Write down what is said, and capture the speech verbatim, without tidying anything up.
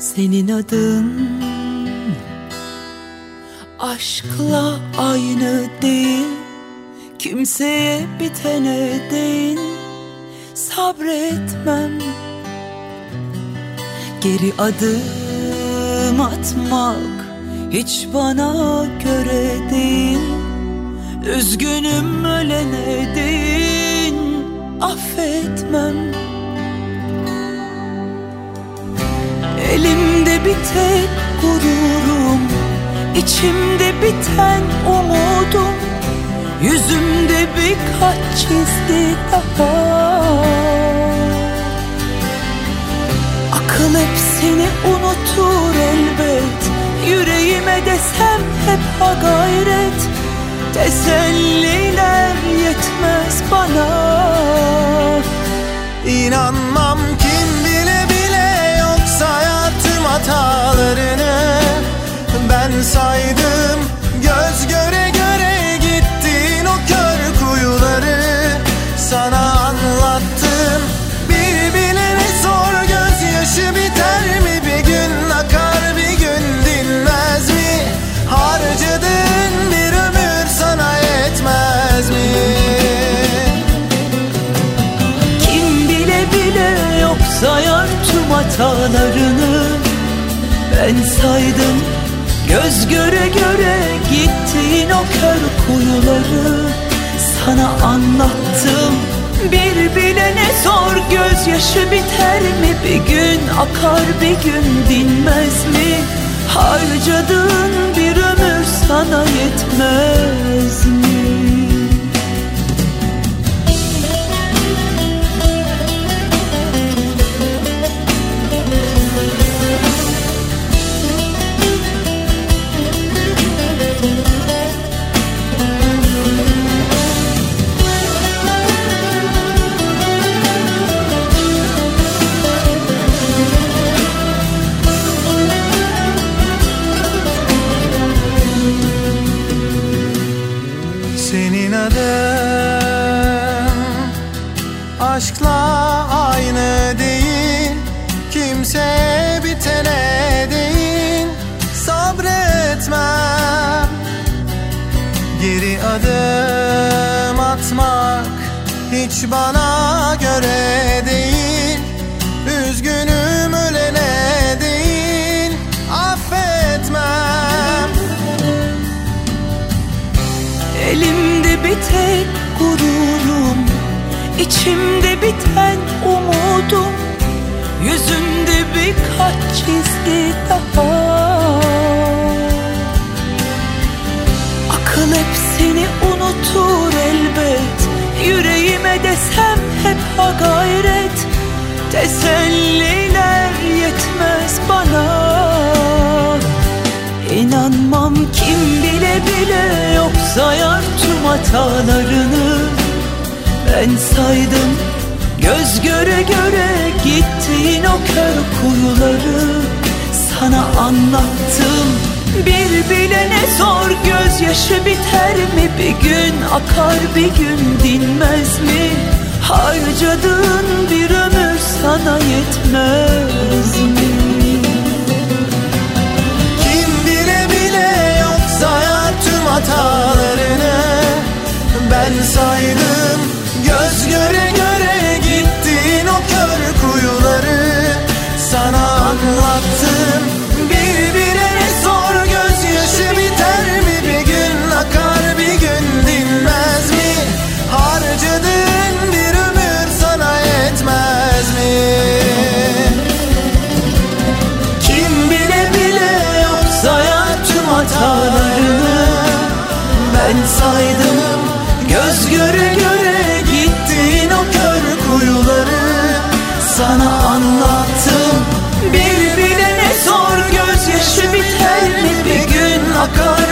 Senin adın aşkla aynı değil, kimseye bitene değil. Sabretmem, geri adım atmak hiç bana göre değil. Üzgünüm ölene değil, affetmem. Elimde bir tek gururum, içimde biten umudum, yüzümde birkaç çizgi daha. Akıl hep seni unutur elbet, yüreğime desem hep ha gayret. Teselliler yetmez bana. İnanmam kim bile bile yok sayar tüm hatalarını. Ben saydım göz göre göre gittin o kör kuyuları. Sana anlattım bir bilene sor, gözyaşı biter mi bir gün, akar bir gün dinmez mi? Harcadığın bir ömür sana yetmez mi? Kim bile bile yok sayar tüm hatalarını. Ben saydım göz göre göre gittiğin o kör kuyuları. Sana anlattım bir bilene sor, gözyaşı biter mi bir gün, akar bir gün dinmez mi? Harcadığın bir ömür sana yetmez mi? Senin adın aşkla aynı değil, kimseye bitene değil. Sabretmem, geri adım atmak hiç bana göre değil. Üzgünüm ölene değil, affetmem. Elimde bir tek gururum, içimde biten umudum, yüzümde birkaç çizgi daha. Akıl hep seni unutur elbet, yüreğime desem hep ha gayret. Teselliler yetmez bana. İnanmam kim bile bile yok sayar tüm hatalarını. Ben saydım göz göre göre gittiğin o kör kuyuları. Sana anlattım bir bilene sor, gözyaşı biter mi bir gün, akar bir gün dinmez mi? Harcadığın bir ömür sana yetmez mi? Hatalarını ben saydım göz göre göre gittin o kör kuyuları. Sana anlattım bir bilene sor, gözyaşı biter mi bir gün, akar bir gün dinmez mi? Harcadığın bir ömür sana yetmez mi? Kim bile bile yok sayar tüm hatalarını. Ben saydım göz göre göre gittin o kör kuyuları. Sana anlattım bir bilene sor, gözyaşı biter mi bir gün, akar